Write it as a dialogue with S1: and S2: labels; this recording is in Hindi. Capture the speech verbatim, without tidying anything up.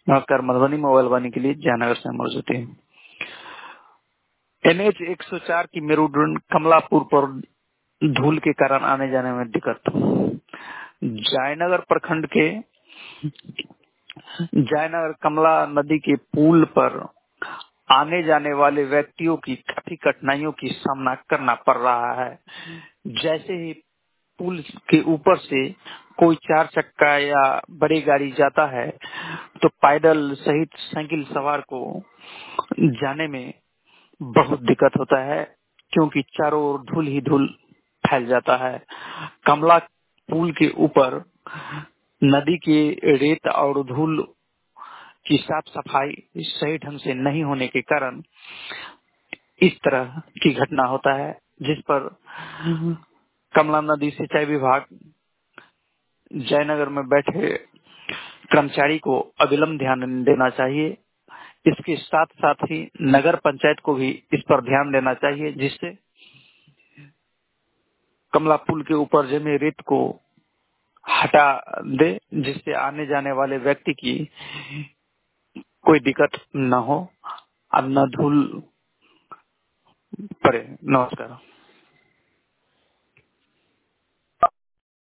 S1: नमस्कार। मधुबनी मोबाइल वाणी के लिए जयनगर से मौजूद है। एनएच एक सौ चार की मेरुदंड कमलापुर पर धूल के कारण आने जाने में दिक्कत। जयनगर प्रखंड के जयनगर कमला नदी के पुल पर आने जाने वाले व्यक्तियों की काफी कठिनाइयों की सामना करना पड़ रहा है। जैसे ही पुल के ऊपर से कोई चार चक्का या बड़ी गाड़ी जाता है तो पैदल सहित साइकिल सवार को जाने में बहुत दिक्कत होता है, क्योंकि चारों ओर धूल ही धूल फैल जाता है। कमला पुल के ऊपर नदी के रेत और धूल की साफ सफाई सही ढंग से नहीं होने के कारण इस तरह की घटना होता है, जिस पर कमला नदी सिंचाई विभाग जयनगर में बैठे कर्मचारी को अविलंब ध्यान देना चाहिए। इसके साथ साथ ही नगर पंचायत को भी इस पर ध्यान देना चाहिए, जिससे कमला पुल के ऊपर जमे रेत को हटा दे, जिससे आने जाने वाले व्यक्ति की कोई दिक्कत न हो और न धूल पड़े। नमस्कार।